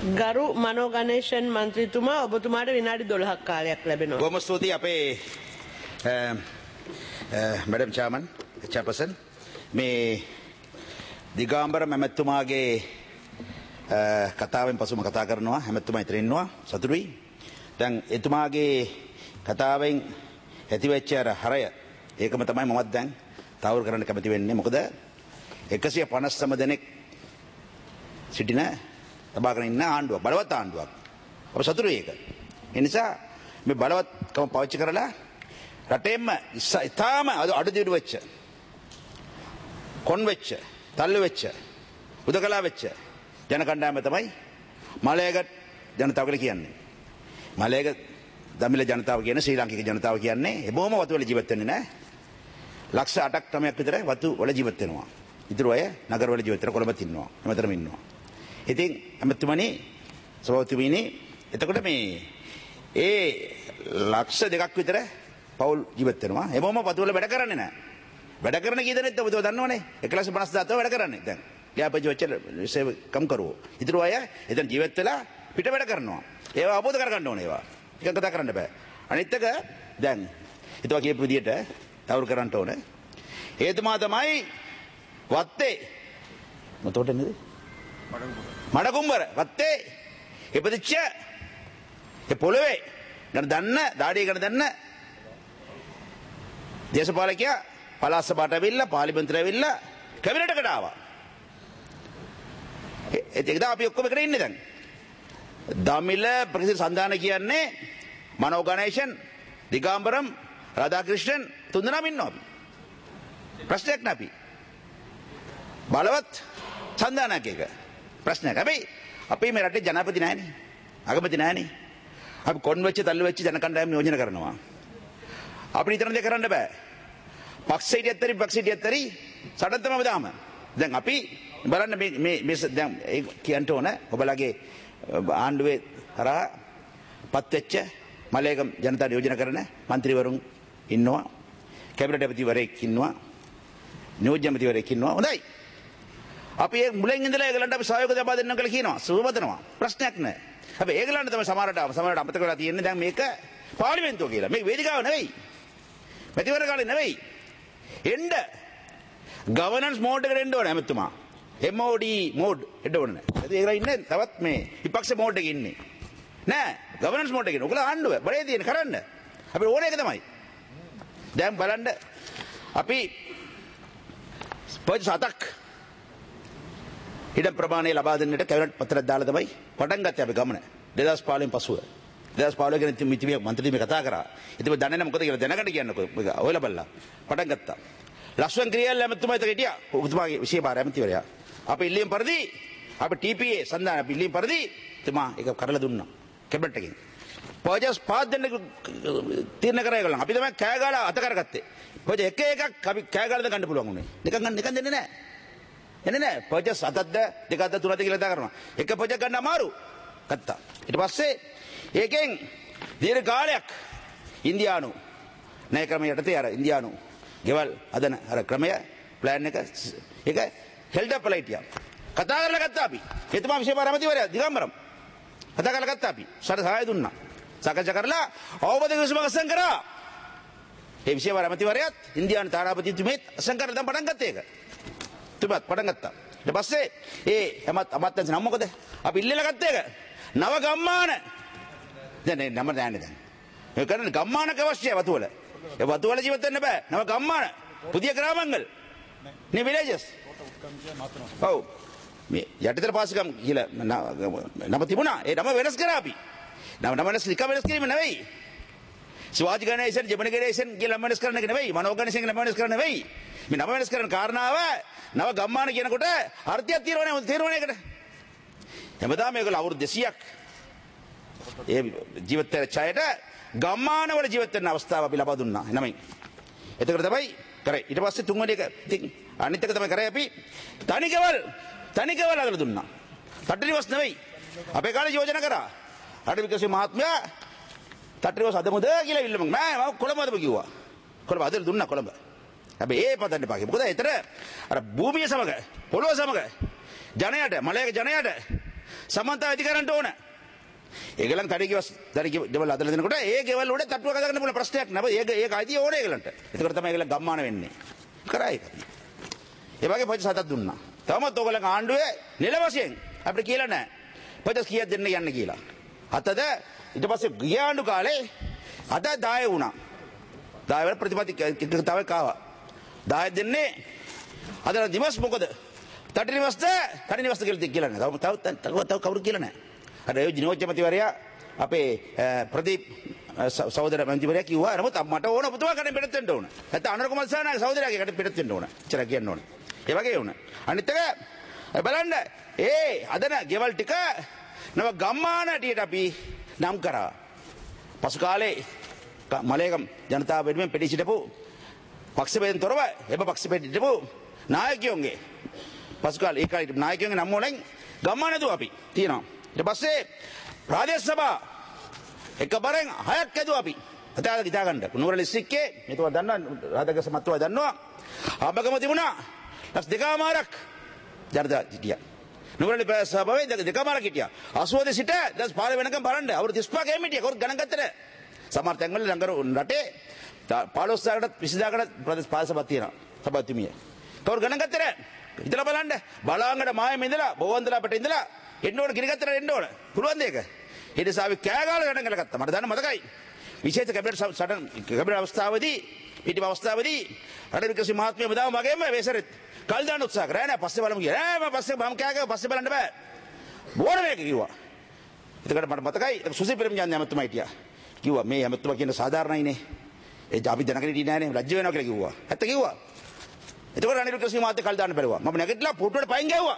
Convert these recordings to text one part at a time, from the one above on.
ගරු මනෝ ගණේෂන් මන්ත්‍රීතුමා ඔබතුමාට විනාඩි 12ක් කාලයක් ලැබෙනවා. බොහොම ස්තුතියි අපේ මැඩම් චාමන් චැපසන් මේ දිගාම්බර මැමැත්තුමාගේ කතාවෙන් පසුම කතා කරනවා හැමැත්තුමා ඉතින් ඉන්නවා සතුටුයි. දැන් එතුමාගේ කතාවෙන් ඇතිවෙච්ච අර හරය ඒකම තමයි මමත් දැන් තවුරු කරන්න කැමති වෙන්නේ. මොකද 159 දෙනෙක් සිටින තබාගෙන ඉන්න ආණ්ඩුවක් බලවත් ආණ්ඩුවක්. අප සතුටුයි ඒක. ඒ නිසා මේ බලවත්කම පාවිච්චි කරලා රටේම ඉතාම අඩු දියුණු වෙච්ච කොන් වෙච්ච තල්ලු වෙච්ච උදකලා වෙච්ච ජන කණ්ඩායම තමයි මලයක ජනතාව කියලා කියන්නේ. මලයක දමිළ ජනතාව කියන ශ්‍රී ලාංකික ජනතාව කියන්නේ හැමෝම වතු වල ජීවත් වෙන්නේ නැහැ. ලක්ෂ 8ක් 9ක් විතර වතු වල ජීවත් වෙනවා. ඉතුරු අය නගර වල ජීවත් වෙන කොළඹත් ඉන්නවා. හැමතැනම ඉන්නවා. ඉතින් අමතුමනි සභාපතිතුමනි එතකොට මේ ඒ ලක්ෂ 2ක් විතර පවුල් ජීවත් වෙනවා. හැමෝම වතු වල වැඩ කරන්නේ නැහැ. වැඩ කරන කී දෙනෙක්ද ඔබතුමා දන්නවනේ 1,50,000 වැඩ කරන්නේ දැන්. යාපජ වෙච්ච කම් කරුවෝ. ඉතුරු අය එතන ජීවත් වෙලා පිට වැඩ කරනවා. ඒවා අවබෝධ කරගන්න ඕනේ ඒවා. එක කතා කරන්න බෑ. අනිත් එක දැන් හිතුවා කියපු විදියට තවුරු කරන්න ඕනේ. ඒතුමා තමයි වත්තේ මොතොට නේද? මඩකුඹර වත්තේ ඉපදිච්ච ඒ පොළවේ ගන්න දන්න දාඩිය ගන්න දන්න දේශපාලකයා පළාත් සභාවට ඇවිල්ලා පාර්ලිමේන්තුවට ඇවිල්ලා කැබිනට්කට ආවා. ඒකද අපි ඔක්කොම එකට ඉන්නේ දැන්. දමිළ ප්‍රසිද්ධ සන්දාන කියන්නේ මනෝ ගණේෂන් දිගාම්බරම් රාධාක්‍රිෂ්ණන් තුන්දෙනාම ඉන්නවා අපි. ප්‍රශ්නයක් නැපි. බලවත් සන්දානයක් එක. ප්‍රශ්නයක්. හැබැයි අපි මේ රටේ ජනාධිපති නැහැනේ. අගමැති නැහැනේ. අපි කොන් වෙච්ච තල්ලු වෙච්ච ජන කණ්ඩායම් නියෝජනය කරනවා. අපිට ඉතන දෙයක් කරන්න බෑ. පක්ෂ හිටියත්තරි සටන් තමයි දාම. දැන් අපි බලන්න මේ දැන් කියන්න ඕන ඔබලගේ ආණ්ඩුවේ කරා පත් වෙච්ච මලේගම් ජනතා නියෝජනය කරන മന്ത്രിවරුන් ඉන්නවා. කැබිනට් ඇමතිවරයෙක් ඉන්නවා. නියෝජ්‍ය ඇමතිවරයෙක් ඉන්නවා. හොඳයි. අපි ඒ මුලින් ඉඳලා ඒගලන්ට අපි සහයෝගය ලබා දෙන්නම් කියලා කියනවා. සුවවදනවා. ප්‍රශ්නයක් නැහැ. හැබැයි ඒගලන්ට තමයි සමහරට අමතක වෙලා තියෙන්නේ දැන් මේක පාර්ලිමේන්තුව කියලා. මේක වේදිකාව නෙවෙයි. මැතිවරණ කාලේ නෙවෙයි. එන්න ගවර්නන්ස් මෝඩ් එකට එන්න ඕනේ හැමතුමා. MOD මෝඩ් එන්න ඕනේ. ඒකලා ඉන්නේ තවත් මේ විපක්ෂ මෝඩ් එකේ ඉන්නේ. නෑ ගවර්නන්ස් මෝඩ් එකේ. ඔයගොල්ලෝ ආණ්ඩුව බඩේ තියෙන කරන්න. අපි ඕනේ එක තමයි. දැන් බලන්න අපි පොඩි සතක් ඉඩම් ප්‍රමාණය ලබා දෙන්නට කැබිනට් පත්‍රයක් දාලා තමයි පටන් ගත්තේ අපි ගමන 2015 පසුව 2015 ගැන මිත්‍තිමේ මන්ත්‍රී මේ කතා කරා. ඉතින් මම දන්නේ නැහැ මොකද කියලා දැනගන්න කියන්නකෝ. මේක ඔයලා බලලා පටන් ගත්තා. ලක්ෂ්මන් ක්‍රියාල් ඇමතුමා හිටියා. ඔබතුමාගේ විශේෂ භාර ඇමතිවරයා. අපි ඉල්ලීම් පරිදි අපි TPA සඳහන් අපි ඉල්ලීම් පරිදි තුමා ඒක කරලා දුන්නා. කැබිනට් එකෙන්. පොජස් පාත් දෙන්න තීරණ කරා ඒගොල්ලන්. අපි තමයි කෑ ගාලා අත කරගත්තේ. පොජ එක එකක් අපි කෑ ගාලා ගන්න පුළුවන් උනේ. නිකන් දෙන්නේ නැහැ. එන්නේ නැහැ. පොජස් අතක්ද දෙකක්ද තුනක්ද කියලා දා කරනවා. එක පොජක් ගන්න අමාරු. ගත්තා. ඊට පස්සේ ඒකෙන් දීර්ඝ කාලයක් ඉන්දියානු ණය ක්‍රමය යටතේ අර ඉන්දියානු ගෙවල් හදන අර ක්‍රමය ප්ලෑන් එක ඒක හෙල්ඩ් අප් ලයිටියා. කතා කරලා ගත්තා අපි. ඒ තමයි විශේෂ පාරමතිවරයා දිගම්බරම්. කතා කරලා ගත්තා අපි. සහාය දුන්නා. සාකච්ඡා කරලා අවබෝධ කිරීමක් අසං කරා. ඒ විශේෂ පාරමතිවරයාත් ඉන්දියානු තාරාපතිතුමේත් අසං කරලා දැන් පටන් ගත්තා ඒක. තුමත් පටන් ගත්තා. ඊට පස්සේ ඒ අමාත්‍යංශ නම මොකද? අපි ඉල්ලලා ගත්තා ඒක. නව ගම්මාන. දැන් නම දැනන්නේ දැන්. මේ කරන්නේ ගම්මානක අවශ්‍යයි වතු වල. ඒ වතු වල ජීවත් වෙන්න බෑ. නව ගම්මාන. පුදිය ග්‍රාමංගල්. නේ විලේජස්. ඔව්. මේ යටිතර පාසිකම් කියලා නම තිබුණා. ඒ නම වෙනස් කරා අපි. නම වෙනස් කිරීම නෙවෙයි. ස්වාජ් ගණේෂන් ජෙමිනි ගණේෂන් කියලා නම වෙනස් කරන එක නෙවෙයි. මනෝ ගණේෂන් කියලා නම වෙනස් කරන නෙවෙයි. මේ නම වෙනස් කරන කාරණාව නව ගම්මාන කියනකොට අර්ථයක් තීරණයකට. හැමදාම මේගොල්ලෝ අවුරුදු 200ක් ඒ ජීවිත ඡායට ගම්මාන වල ජීවත් වෙන අවස්ථාව අපි ලබා දුන්නා. එනමයි. එතකොට තමයි කරේ. ඊට පස්සේ තුන්වෙනි එක ඉතින් අනිත් එක තමයි කරේ අපි තනිකවල් අදලා දුන්නා. තට්ටිවස් නෙවෙයි. අපේ කාලේ යෝජනා කරා. රට විකාශේ මහත්මයා තට්ටිවස් අදමුද කියලා ඉල්ලමු. මම කොළඹ අදමු කිව්වා. කොළඹ අදලා දුන්නා කොළඹ. හැබැයි ඒ පදන්න එපා. මොකද ඒතර අර භූමිය සමග පොළොව සමග ජනයාට මලයක ජනයාට සමානතාව ඇති කරන්න ඕන. ඒගොල්ලන් තඩි ගෙවල් අදලා දෙනකොට ඒ ගෙවල් වල තට්ටුව ගන්න පුළුවන් ප්‍රශ්නයක් නෑ. ඒක අයිතිය ඕනේ ඒගොල්ලන්ට. ඒකට තමයි ඒගොල්ලන් ගම්මාන වෙන්නේ. කරා ඒක. ඒ වගේ පොජස් හතක් දුන්නා. තවමත් ඕගොල්ලන් ආණ්ඩුවේ නිල වශයෙන් අපිට කියලා නෑ. පොජස් කීයක් දෙන්න යන්න කියලා. අතද ඊට පස්සේ ගිය ආණ්ඩු කාලේ අද 10 වුණා. 10 වල ප්‍රතිපත්ති තව කාවා. 10 දෙන්නේ අද දිවස් මොකද? තටි නිවස්ද කියලා නෑ. තව කවුරු කියලා නෑ. අර ඒ ජිනෝජ්‍යමතිවරයා අපේ ප්‍රදීප් සහෝදර මන්ත්‍රීවරයා කිව්වා නමුත් මට ඕන ඔබතුමා කඩේ පිටත් වෙන්න ඕන. නැත්නම් අනුර කුමාර සානාගේ සහෝදරයාගේ කඩේ පිටත් වෙන්න ඕන. එච්චර කියන්න ඕන. ඒ වගේ වුණා. අනිත් එක බලන්න අදන ගෙවල් ටික නව ගම්මාන හැටියට අපි නම් කරා. පසු කාලේ මලේගම් ජනතාව වෙනුවෙන් පිටි සිටපු පක්ෂ බෙදෙන් තොරව එබ පක්ෂ බෙදිටපු නායකයෝගේ පසු කාලේ ඒ කාලේ නායකයෝගේ නම් වලින් ගම්මාන දුව අපි තියෙනවා. ඊට පස්සේ ප්‍රාදේශ සභා එකබරෙන් 6ක් ඇදුවා අපි. අතට හිතා ගන්න. නුවර ලිස්ටික්කේ මෙතුමා දන්නවා රාධකස මත්තුවා දන්නවා. ආඹගම තිබුණා. ලක්ෂ 2මාරක් ජනතා හිටියා. නුවර සභාවේ 2මාරක් හිටියා. 80 සිට 15 වෙනකම් බලන්න. අවුරුදු 35 කම හිටියා. කවුරුත් ගණන් ගත්තද? සමහර තැන්වල ලංගර රටේ 15000කටත් 20000කටත් ප්‍රදේශ පාලක සභාවක් තියෙනවා. සභාපතිමිය. කවුරු ගණන් ගත්තද? හිතලා බලන්න. බලාංගඩ මායෙම ඉඳලා බෝවන්දලා පිට ඉඳලා එන්න ඕන ගිනිගත්තට එන්න ඕන. පුළුවන් දෙයක. ඊට සාවි කෑගාල ගණන් කරගත්තා. මට දන්න මතකයි. විශේෂ කැබිනට් අවස්ථාවේදී පිටිම අවස්ථාවේදී රනිල් වික්‍රමසිංහ මහත්මයා බදාම වගේම වෙසරෙත් කල් දාන්න උත්සාහ කරා. නෑ පස්සේ බලමු කියලා. නෑ මම පස්සේ මම කෑගාව පස්සේ බලන්න බෑ. බෝර මේක කිව්වා. එතකොට මට මතකයි සුසිල් ප්‍රේමචන්ද්‍ර ඇමතුමා හිටියා. කිව්වා මේ ඇමතුමා කියන සාධාරණයිනේ. ඒ අපි දැනගෙන හිටියේ නෑනේ. ලැජ්ජ වෙනවා කියලා කිව්වා. ඇත්ත කිව්වා. එතකොට රනිල් වික්‍රමසිංහ මහත්මයා කල් දාන්න බැලුවා. මම නැගිටලා පුටුවට පයින් ගැව්වා.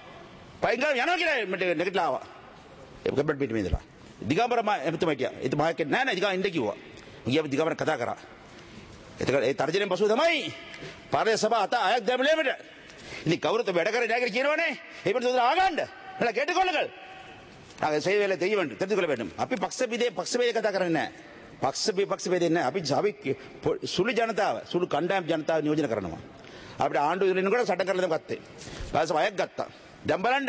පයින් ගාව යනවා කියලා මට නැගිටලා ආවා. ඒක කැබිනට් පිටේ ඉඳලා. දිගම්බර එතුමා හිටියා. එතුමා හිටියේ නෑ නෑ දිගා ඉන්න කිව්වා. ගියා දිගම්බර කතා කරා. එතකොට ඒ තර්ජනයෙන් පසුව තමයි පාරේ සභාව අත අයක් දැමලෙමට. ඉතින් කවුරුත් වැඩ කරේ නැහැ කියලා කියනවනේ. ඒ පිටුද ආගන්න. එලා ගැට කොල්ලකල්. ආගේ සේ වෙලේ දෙයිවන්ට තෙතිකොල වෙන්න. අපි පක්ෂ බෙදේ කතා කරන්නේ නැහැ. පක්ෂ බෙදේ නැහැ. අපි සුළු ජනතාව සුළු කණ්ඩායම් ජනතාව නියෝජනය කරනවා. අපිට ආණ්ඩුව ඉදිරිනකොට සටන් කරලා ගත්තේ. ඊපස්සේ අයක් ගත්තා. දැන් බලන්න.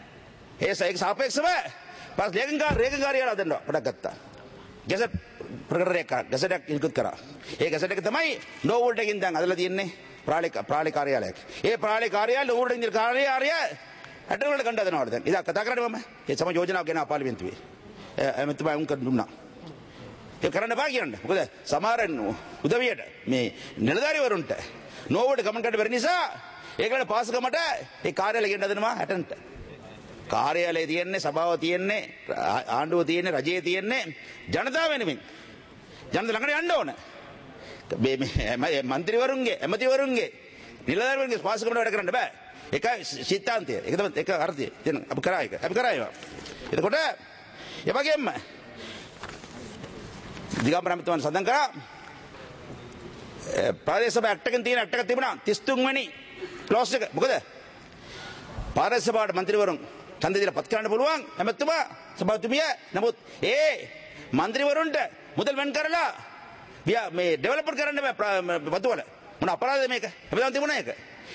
ඒක සාපේක්ෂව පස් රේගන්කාරියලා දෙන්නවා පටක් ගත්තා. ගැසට් ප්‍රකටනයක් කරා. ගැසට් ඉල්කුත් කරා. ඒ ගැසට් එක තමයි නෝවෝල්ට් එකකින් දැන් අදලා තියෙන්නේ ප්‍රාලේ කාර්යාලයක්. ඒ ප්‍රාලේ කාර්යාලය නෝවෝල්ට් ඉන්දිය කාර්යාලය හැටවලට ගන්න හදනවාද දැන්. ඉතින් කතා කරන්නේ මම. ඒ සම යෝජනාවක් ගෙනා පාර්ලිමේන්තුවේ. එමෙතුමා උන් කර දුන්නා. ඒ කරන්න බෑ කියන්නේ. මොකද සමහර උදවියට මේ නිලධාරිවරුන්ට නෝවෝල්ට් ගමන් කරන්න බැරි නිසා ඒගොල්ලෝ පාසකමට ඒ කාර්යාලය ගෙන්න හදනවා හැටන්ට. කාර්යාලයේ තියෙන්නේ සභාව තියෙන්නේ ආණ්ඩුව තියෙන්නේ රජයේ තියෙන්නේ ජනතාව වෙනුවෙන්. ජනතාව ළඟට යන්න ඕන. මේ മന്ത്രിවරුන්ගේ ඇමතිවරුන්ගේ නිලධාරිවරුන්ගේ පාසකමට වැඩ කරන්න බෑ. ඒකයි සිතාන්තය. ඒක තමයි ඒක අර්ථය. දැන් අපි කරා ඒක. අපි කරා ඒවා. එතකොට ඒ වගේම දිගම්බර මහත්මයා සඳහන් කරා ප්‍රාදේශ සභා ඇක්ට් එකෙන් තියෙන ඇක්ට් එකක් තිබුණා 33 වෙනි ක්ලෝස් එක. මොකද ප්‍රාදේශ සභාවට മന്ത്രിවරුන් ඡන්දය දීලා පත් කරන්න පුළුවන් එමෙතුමා සභාපතිතුමිය. නමුත් ඒ മന്ത്രിවරුන්ට මුදල් වෙන් කරලා මේ ඩෙවලොපර් කරන්න බෑ වතුවල. මොන අපරාධද මේක? හැමදාම තිබුණා ඒක.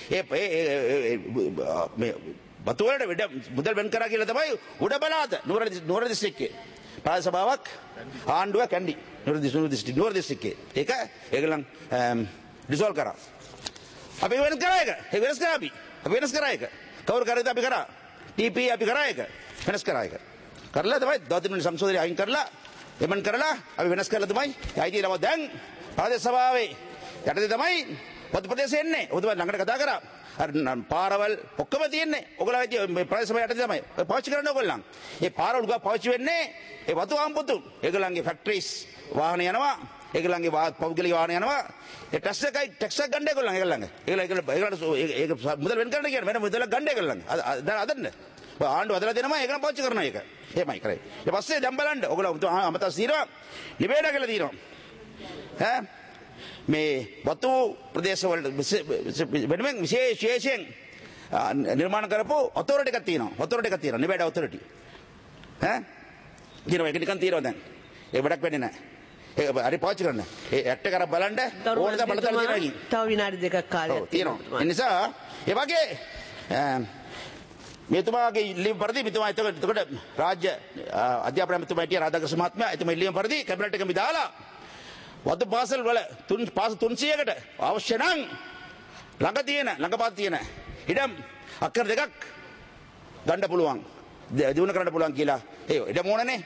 මේ වතුවලට මුදල් වෙන් කරා කියලා තමයි උඩ බලාත නුවර දිස්ත්‍රික්කයේ ප්‍රාදේශ සභාවක් ආණ්ඩුව කැන්ඩි නුවර දිස්ත්‍රික්කයේ. ඒක ඒගොල්ලන් ඩිසෝල් කරා. අපි වෙනස් කරා ඒක. ඒක වෙනස් කරා අපි. අපි වෙනස් කරා ඒක. කවුරු කරේද අපි කරා? TP අපි කරා ඒක. වෙනස් කරා ඒක. කරලා තමයි 13 වෙනි සංශෝධනය අයින් කරලා එමන් කරලා අපි වෙනස් කරලා තමයි අයිති ලබා දැන් ප්‍රාදේශ සභාවේ යටතේ තමයි පොදු ප්‍රදේශෙ එන්නේ. ඔතන ළඟට කතා කරා. අර පාරවල් ඔක්කොම තියෙන්නේ. ඔයගොල්ලෝ මේ ප්‍රදේශ සභාව යටතේ තමයි පාවිච්චි කරන්න ඕගොල්ලන්. ඒ පාරවල් ගා පාවිච්චි වෙන්නේ ඒ වතු ආම්පොතු. ඒගොල්ලන්ගේ ෆැක්ටරිස් වාහන යනවා. ඒගොල්ලන්ගේ පෞද්ගලික වාහන යනවා. ඒ ටැක්ස් එක ගන්න ඒගොල්ලන්ගේ. ඒක මුදල් වෙන් කරන්න කියන්නේ වෙන මුදලක් ගන්න ඒගොල්ලන්ගේ. දැන් අදන්න. ආණ්ඩුව අදලා දෙනවා ඒකම පාවිච්චි කරනවා ඒක. එහෙමයි කරේ. ඊට පස්සේ දැන් බලන්න ඔයගොල්ලෝ අමතස් తీරවා නිවේඩ කියලා තියෙනවා. ඈ මේ වතු ප්‍රදේශවල වෙනම විශේෂයෙන් නිර්මාණ කරපු ඔතොරිටි එකක් තියෙනවා. ඔතොරිටි එකක් තියෙනවා. Nevada authority. ඈ කියනවා ඒක නිකන් තියෙනවා දැන්. ඒක වැඩක් වෙන්නේ නැහැ. ඒක හරි පාවිච්චි කරන්න. ඒ ඇක්ට් එක අර බලන්න ඕනද බලතල තියෙනවා. තව විනාඩි දෙකක් කාලයක් තියෙනවා. ඒ නිසා ඒ වගේ මෙතුමාගේ ඉල්ලීම පරිදි මෙතුමා එතකොට රාජ්‍ය අධ්‍යාපන ඇමතුමා හිටිය රාධාකෘෂ්ණ මහත්මයා එතුමා ඉල්ලීම පරිදි කැබිනට් එකම දාලා වතු පාසල් වල පාසල් 300කට අවශ්‍ය නම් ළඟපාත තියෙන ඉඩම් අක්කර දෙකක් ගන්න පුළුවන් දිනු කරන්න පුළුවන් කියලා ඒ ඉඩම ඕනනේ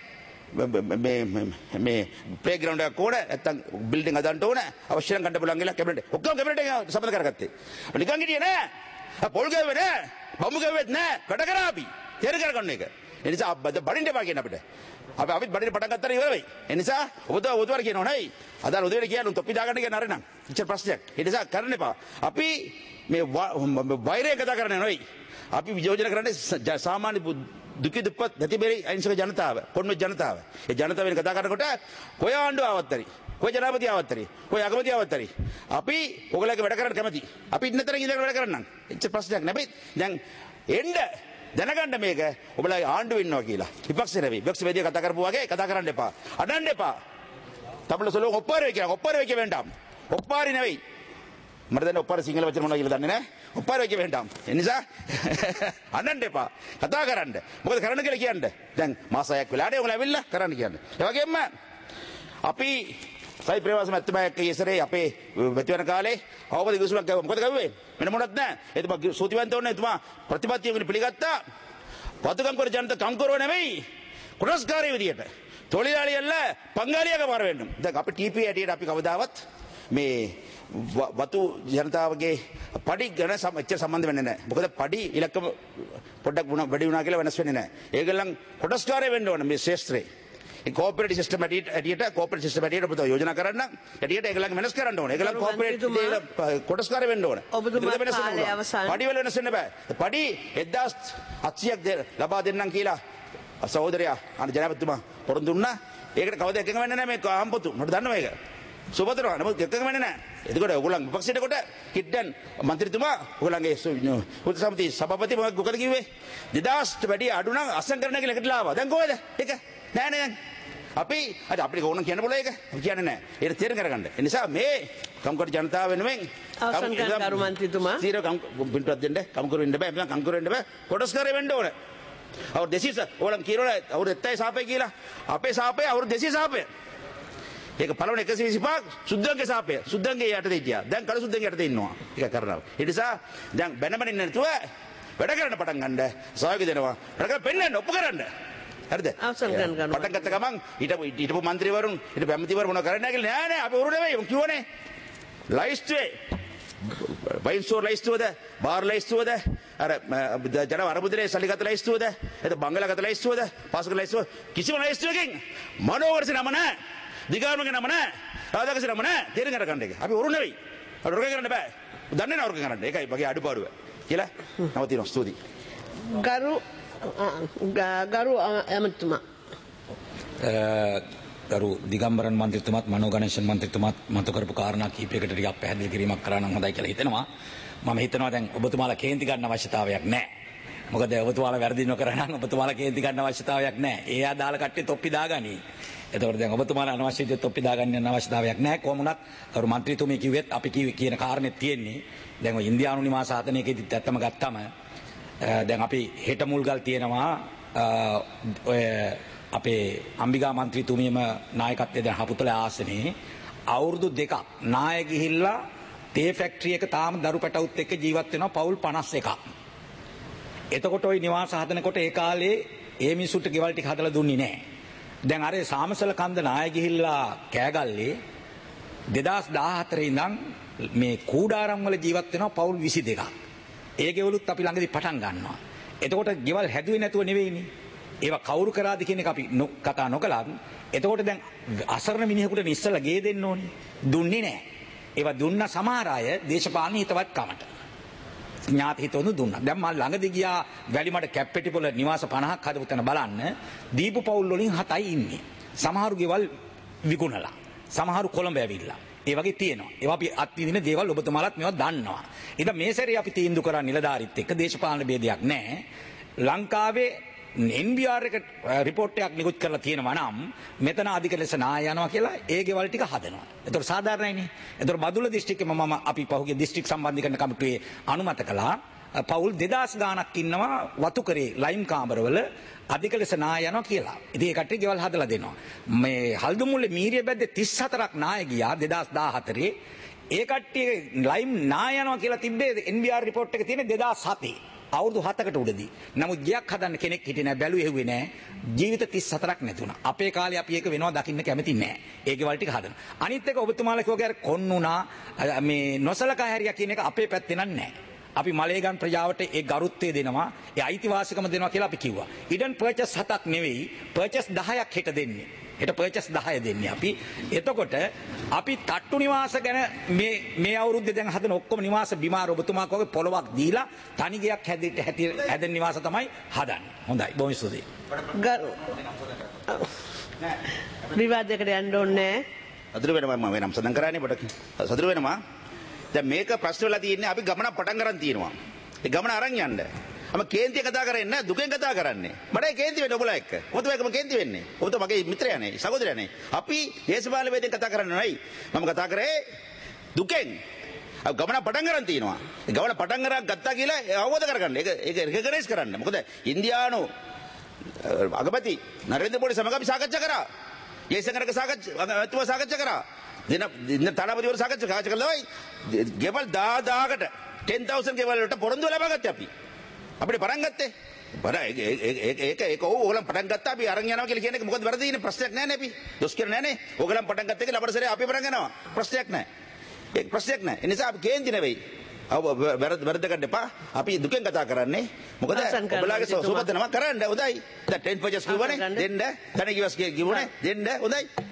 මේ ප්ලේග්‍රවුන්ඩ් එකක් ඕන නැත්තම් බිල්ඩින් හදන්න ඕන අවශ්‍ය නම් ගන්න පුළුවන් කියලා කැබිනට් ඔක්කොම කැබිනට් එක සම්මත කරගත්තේ නිකන් හිටියේ නෑ පොල් ගැව්වේ නෑ බම්බු ගැව්වෙත් නෑ වැඩ කරා අපි තේර කරගන්න එක ඒ නිසා බඩින්න එපා කියන අපිට අපිත් බඩින්න පටන් ගත්තා ඉවර වෙයි ඒ නිසා ඔබතුමාට කියනවා නේ අදාළ උදේට කියන්න තොප්පි දාගන්න කියන අරනම් ඉච්ච ප්‍රශ්නයක් ඒ නිසා කරන්න එපා අපි මේ වෛරය කතා කරන්නේ නෙවෙයි අපි වියෝජන කරන්නේ සාමාන්‍ය දුකී දුප්පත් නැතිබෙරි අහිංසක ජනතාව කොන්න ජනතාව ඒ ජනතාව වෙන කතා කරනකොට කොයි ආණ්ඩුව ආවත් හරි කොයි ජනාධිපති ආවත් හරි කොයි අගමැති ආවත් හරි අපි ඔයගලගේ වැඩ කරන්න කැමති අපි ඉන්නතර ඉඳලා වැඩ කරන්නම් ඉච්ච ප්‍රශ්නයක් නෙවෙයි දැන් එන්න දැනගන්න මේක ඔබලා ආණ්ඩුව ඉන්නවා කියලා විපක්ෂ නෙවෙයි විපක්ෂ වේදිකේ කතා කරපු වගේ කතා කරන්න එපා අඩන්න එපා තමල සලෝ ඔප්පාරේ කියලා ඔප්පාරේ වෙක වෙන්නම් ඔප්පාරි නෙවෙයි මට දැන් ඔප්පාරේ සිංහල වචන මොනවද කියලා දන්නේ නැහැ ඔප්පාරේ වෙක වෙන්නම් ඒ නිසා අඩන්න එපා කතා කරන්න මොකද කරන්න කියලා කියන්නේ දැන් මාස 6ක් වෙලාට ඔයගොල්ලෝ ඇවිල්ලා කරන්න කියන්නේ ඒ වගේම අපි සයි ප්‍රේවාස මැතිතුමා එක්ක ඉස්සරේ අපේ වෙතිවන කාලේ අවබෝධ විශ්ලේෂණයක් ගාව මොකද ගාවේ වෙන මොනවත් නැහැ එතුමා සූතිවන්ත වුණා එතුමා ප්‍රතිපත්තියකින් පිළිගත්තා වතුකම් කර ජනත කම්කරව නෙවෙයි කුරස්කාරී විදියට තොලිලාලියල්ල පංගාලියක මාර වෙන්න දැන් අපි ටීපී ඇටියට අපි කවදාවත් මේ වතු ජනතාවගේ පඩි ගැන එච්චර සම්බන්ධ වෙන්නේ නැහැ මොකද පඩි ඉලක්කම පොඩ්ඩක් වැඩි වුණා කියලා වෙනස් වෙන්නේ නැහැ ඒගොල්ලන් කොටස්කාරය වෙන්න ඕන මේ ශාස්ත්‍රේ ඒ කෝපරේටිව් සිස්ටම් ඇටියට කෝපරේටිව් සිස්ටම් ඇටියට ඔබ යෝජනා කරන්න ඇටියට ඒගොල්ලන් වෙනස් කරන්න ඕනේ ඒගොල්ලන් කෝපරේටිව් කොටස්කාරය වෙන්න ඕනේ පඩි වල වෙනස් වෙන්න බෑ පඩි 1800ක් ලබා දෙන්නම් කියලා සහෝදරයා අනේ ජනාධිපතිතුමා පොරොන්දු දුන්නා ඒකට කවදා එකඟ වෙන්නේ නැහැ මේ ආම්පොතු මට දන්නවා ඒක සුබතරවා නමුත් එකඟ වෙන්නේ නැහැ එතකොට ඔයගොල්ලන් විපක්ෂයට කොට කිඩ්ඩන් මන්ත්‍රීතුමා ඔයගොල්ලන්ගේ උත් සමිති සභාපති මොකද කිව්වේ 2000ට වැඩි අඩු නම් අසංකරණ කියලා එකටලා ආවා දැන් කොහෙද ඒක නෑ නේ අපි අපිට ඕන කියන්න බල ඒක කියන්නේ නෑ ඒක තේරුම් කරගන්න ඒ නිසා මේ කම්කරු ජනතාව වෙනුවෙන් අවසන් කරන කරු මන්ත්‍රීතුමා සීර පිටුවක් දෙන්න කම්කරු වෙන්න බෑ මම කම්කරු වෙන්න බෑ කොටස්කාරය වෙන්න ඕනේ අවුරුදු 200 ඕලම් කියනවා අවුරුදු 70 සාපේ කියලා අපේ සාපේ අවුරුදු 200 සාපේ ඒක පළවෙනි 125 සුද්ධංගේ සාපේ සුද්ධංගේ යටතේ හිටියා දැන් කල සුද්ධංගේ යටතේ ඉන්නවා ඒක කරනවා ඒ නිසා දැන් බැනබනින්න නැතුව වැඩ කරන්න පටන් ගන්න සහයෝගය දෙනවා වැඩ කරලා පෙන්නන්න ඔප්පු කරන්න හරිද අවසන් කරන ගමන් පටන් ගත්ත ගමන් ඊටපු മന്ത്രിවරුන් ඊට ඇමතිවරු මොනව කරන්නේ නැහැ කියලා නෑ අපි උරු නෙවෙයි කිව්වනේ ලයිස්තුවේ වයින්සෝර් ලයිස්තුවද බාර් ලයිස්තුවද අර ජන වරබුදේ සල්ලිගත ලයිස්තුවද එතන බංගලාගත ලයිස්තුවද පාසක ලයිස්තුව කිසිම ලයිස්තුවකින් මනෝවර්ෂ නම නැහැ දිගාරුමගේ නම නැහැ රාජාකසේ නම නැහැ තේරුම් ගන්න එක අපි උරු නෙවෙයි අපිට උරු කරන්න බෑ දන්නේ නැහැ උරු කරන්න ඒකයි මගේ අඩුපාඩුව කියලා නවතිනවා ස්තුතියි ගරු ඇමතුමා ගරු දිගම්බරන් මන්ත්‍රීතුමාත් මනෝ ගණේෂන් මන්ත්‍රීතුමාත් මතු කරපු කාරණා කීපයකට ටිකක් පැහැදිලි කිරීමක් කරා නම් හොඳයි කියලා හිතෙනවා මම හිතනවා දැන් ඔබතුමාලා කේන්ති ගන්න අවශ්‍යතාවයක් නැහැ මොකද ඔබතුමාලා වැරදි නොකර නම් ඔබතුමාලා කේන්ති ගන්න අවශ්‍යතාවයක් නැහැ ඒ ආදාළ කට්ටිය තොප්පි දාගනි එතකොට දැන් ඔබතුමාලා අනවශ්‍ය විදිහට තොප්පි දාගන්න යන අවශ්‍යතාවයක් නැහැ කොහොම වුණත් ගරු මන්ත්‍රීතුමී කිව්වෙත් අපි කියන කාරණේ තියෙන්නේ දැන් ඔය ඉන්දියානු නිවාස හතනකෙදිත් ඇත්තම ගත්තම දැන් අපි හෙට මුල්ගල් තියෙනවා ඔය අපේ අම්බිගා මන්ත්‍රීතුමියම නායකත්වයේ දැන් හපුතල ආසනේ අවුරුදු 2ක් නාය ගිහිල්ලා තේ ෆැක්ටරි එක තාම දරු පැටවුත් එක්ක ජීවත් වෙනවා පවුල් 51ක්. එතකොට ওই නිවාස හදනකොට ඒ කාලේ ඒ මිනිසුන්ට ගෙවල් ටික හදලා දුන්නේ නැහැ. දැන් අර සාමසල කන්ද නාය ගිහිල්ලා කෑගල්ලේ 2014 ඉඳන් මේ කූඩාරම් වල ජීවත් වෙනවා පවුල් 22ක්. ඒ ගෙවලුත් අපි ළඟදී පටන් ගන්නවා. එතකොට ගෙවල් හැදුවේ නැතුව නෙවෙයිනේ. ඒවා කවුරු කරාද කියන එක අපි කතා නොකලත් එතකොට දැන් අසරණ මිනිහෙකුට ඉස්සලා ගේ දෙන්න ඕනේ. දුන්නේ නැහැ. ඒවා දුන්න සමහර අය දේශපාලන හිතවත්කමට. ඥාති හිතවනු දුන්නා. දැන් මම ළඟදී ගියා වැලිමඩ කැප්පෙටිපොළ නිවාස 50ක් හදපු තැන බලන්න දීපු පවුල් වලින් 7යි ඉන්නේ. සමහරු ගෙවල් විකුණලා. සමහරු කොළඹ ඇවිල්ලා. ඒ වගේ තියෙනවා. ඒවා අපි අත්විඳින දේවල් ඔබතුමාලත් මේවා දන්නවා. ඉතින් මේ සැරේ අපි තීන්දුව කරා නිලධාරීත් එක්ක දේශපාලන ભેදයක් නැහැ. ලංකාවේ NBR එක රිපෝට් එකක් නිකුත් කරලා තියෙනවා නම් මෙතන අධික ලෙස නාය යනවා කියලා ඒ ගෙවල් ටික හදනවා. ඒතකොට සාධාරණයිනේ. ඒතකොට බදුල්ල දිස්ත්‍රික්කෙම මම අපි පහුගිය දිස්ත්‍රික් සම්බන්ධීකරණ කමිටුවේ අනුමත කළා පවුල් 2000 ගාණක් ඉන්නවා වතු කරේ ලයිම් කාමරවල අධික ලෙස නාය යනවා කියලා. ඉතින් ඒ කට්ටිය ගෙවල් හදලා දෙනවා. මේ හල්දුමුල්ලේ මීරිය බැද්දේ 34ක් නාය ගියා 2014. ඒ කට්ටිය ලයිම් නාය යනවා කියලා තිබ්බේ NBR report එක තියෙන්නේ 2007. අවුරුදු 7කට උඩදී. නමුත් ගියක් හදන්න කෙනෙක් හිටියේ නැහැ, බැලුවේ හෙව්වේ නැහැ. ජීවිත 34ක් නැති වුණා. අපේ කාලේ අපි ඒක වෙනවා දකින්න කැමති නැහැ. ඒ ගෙවල් ටික හදන්න. අනිත් එක ඔබතුමාලා කිව්වා කොන්නුණා මේ නොසලකා හැරියා කියන එක අපේ පැත්තේ නැහැ. අපි මලේගම් ප්‍රජාවට ඒ ගරුත්වය දෙනවා, ඒ අයිතිවාසිකම දෙනවා කියලා අපි කිව්වා. ඉඩන් පර්චස් 7ක් නෙවෙයි, පර්චස් 10ක් හෙට දෙන්නේ. හෙට පර්චස් 10 දෙන්නේ අපි. එතකොට අපි තට්ටු නිවාස ගැන මේ අවුරුද්දේ දැන් හදන ඔක්කොම නිවාස බිමාර ඔබතුමා කෝගේ පොලවක් දීලා තනි ගයක් හැදෙන්න නිවාස තමයි හදන්නේ. හොඳයි. බොහොම ස්තුතියි. විවාදයකට යන්න ඕනේ නැහැ. අතුරු වෙනවා මම වෙනම සඳහන් කරන්නේ පොඩක්. සතුරු වෙනවා. දැන් මේක ප්‍රශ්න වෙලා තියෙන්නේ අපි ගමන පටන් ගන්න තියෙනවා. ඒ ගමන අරන් යන්න. මම කේන්තිය කතා කරන්නේ නැහැ, දුකෙන් කතා කරන්නේ. මට කේන්ති වෙන්න ඔබලා එක්ක. ඔබතුමාගේම කේන්ති වෙන්නේ. ඔබතුමා මගේ මිත්‍රයානේ, සහෝදරයානේ. අපි දේශපාලන වේදෙන් කතා කරන්නේ නැයි. මම කතා කරේ දුකෙන්. අපි ගමන පටන් ගන්න තියෙනවා. ඒ ගමන පටන් ගන්න ගත්තා කියලා අවබෝධ කරගන්න. ඒක රිකග්නයිස් කරන්න. මොකද ඉන්දියානු අගමැති නරේන්ද්‍ර මෝඩි සමග අපි සාකච්ඡා කරා. ජයසංගරක සාකච්ඡා කරා. දින තානාපතිවරු සාකච්ඡා කළා. ගෙවල් 10000කට 10000 ගෙවල් වලට පොරොන්දු ලබා ගත්තා අපි. අපිට පටන් ගත්තේ. ඒක ඕගොල්ලන් පටන් ගත්තා අපි අරන් යනවා කියලා කියන එක මොකද වැරදි ඉන්නේ ප්‍රශ්නයක් නැහැ නේ අපි. දොස් කියලා නැහැ නේ. ඕගොල්ලන් පටන් ගත්ත එක ලබන සැරේ අපි පටන් ගන්නවා. ප්‍රශ්නයක් නැහැ. ඒක ප්‍රශ්නයක් නැහැ. ඒ නිසා අපි කේන්ති නෙවෙයි. වැරද්ද ගන්න එපා. අපි දුකෙන් කතා කරන්නේ. මොකද ඔබලාගේ සුබතනම කරන්න හොඳයි. දැන් 10 පර්චස් කිව්වනේ දෙන්න. තනි කිවස් කිව්වනේ දෙන්න හොඳයි.